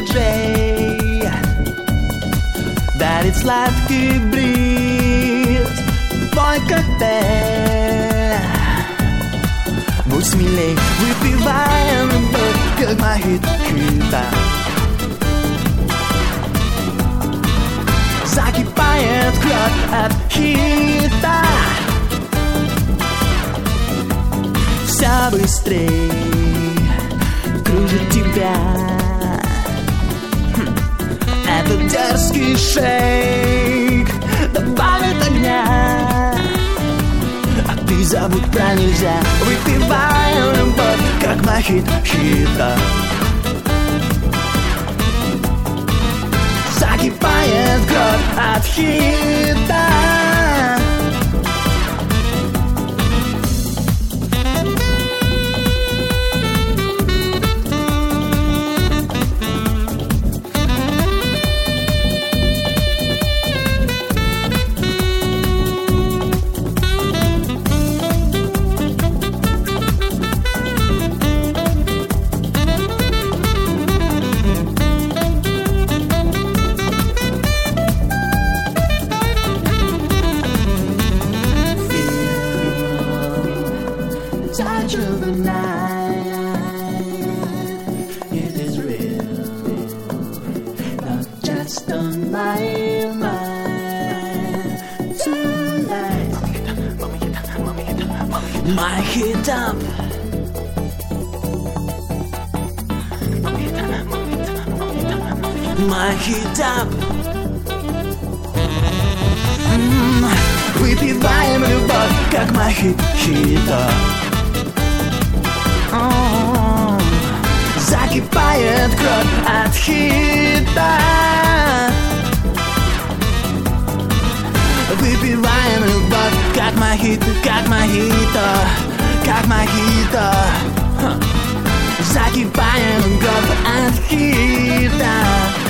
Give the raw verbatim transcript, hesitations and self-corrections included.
диджей, дарит сладкий бриз, твой коктейль. Будь смелей, выпиваем любовь, как мохито. Закипает кровь от хита. Все быстрей кружит тебя этот дерзкий шейк добавит огня. А ты забудь про нельзя. Выпиваем любовь, как мохито. Закипает кровь от хита. Touch of the night, it is real, not just on my mind. Tonight, my heat up. My heat up. Mm, выпиваем любовь, как мохито. Oh, закипает кровь от хита. Выпиваем любовь, как мохито, как мохито, как мохито. Закипаем кровь от хита.